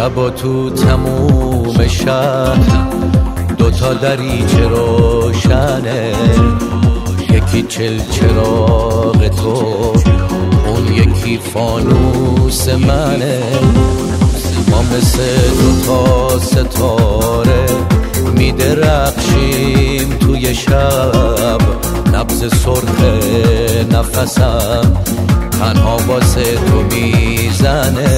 شبا تو تموم شب دوتا دریچه روشنه، یکی چراغ تو، اون یکی فانوس منه. ما مثل دوتا ستاره میدرخشیم توی شب، نبض سرخ نفسم تنها واسه تو میزنه.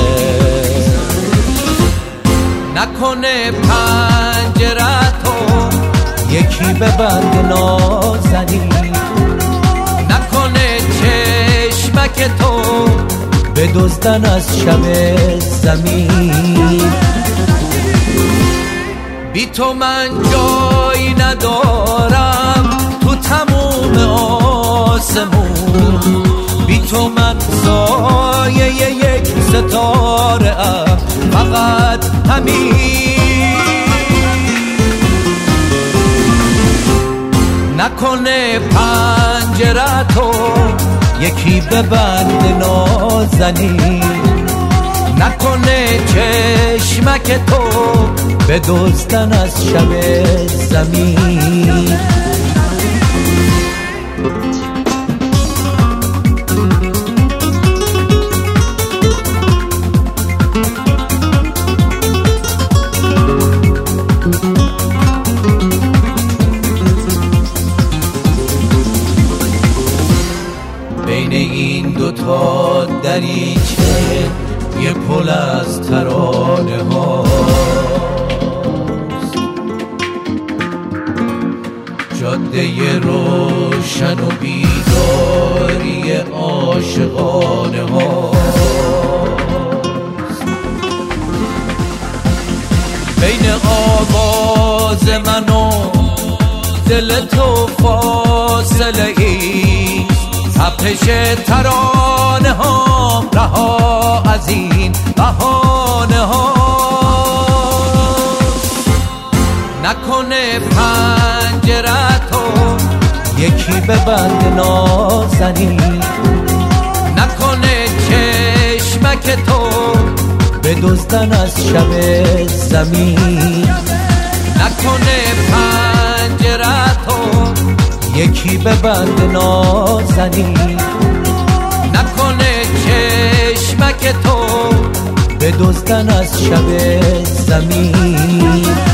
نکنه پنجره‌تو یکی ببند نازنین، نکنه چشمک تو بدزدن از شب زمین. بی تو من جایی ندارم تو تموم آسمون، بی تو من سایه یک ستاره ام، فقط همین. نکنه پنجره‌تو یکی ببند نازنین، نکنه چشمک تو بدزدن از شب زمین. بین این دوتا دریچه یه پل از ترانه هاست، جاده روشن و بیداری عاشقانه هاست. بین آواز من و دل تو فاصله ای، تپش ترانه ها رها از این بهانه ها. نکنه پنجره‌تو یکی ببند نازنین، نکنه چشمک تو بدزدن از شب زمین. نکنه پنجره‌تو یکی ببند نازنین، نکنه چشمک تو بدزدن از شب زمین.